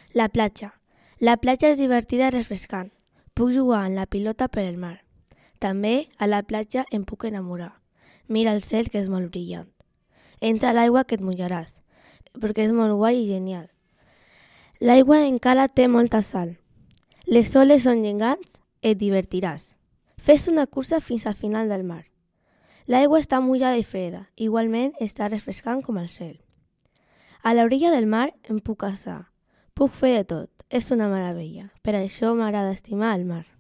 La platja. La platja és divertida i refrescant. Puc jugar en la pilota per el mar. També a la platja em puc enamorar. Mira el cel que és molt brillant. Entra a l'aigua que et mullaràs, perquè és molt guai i genial. L'aigua encara té molta sal. Les oles són gegants, et divertiràs. Fes una cursa fins al final del mar. L'aigua està mullada i freda, igualment està refrescant com el cel. A l'orilla del mar em puc casar. Puc fer de tot, és una meravella. Per això m'agrada estimar el mar.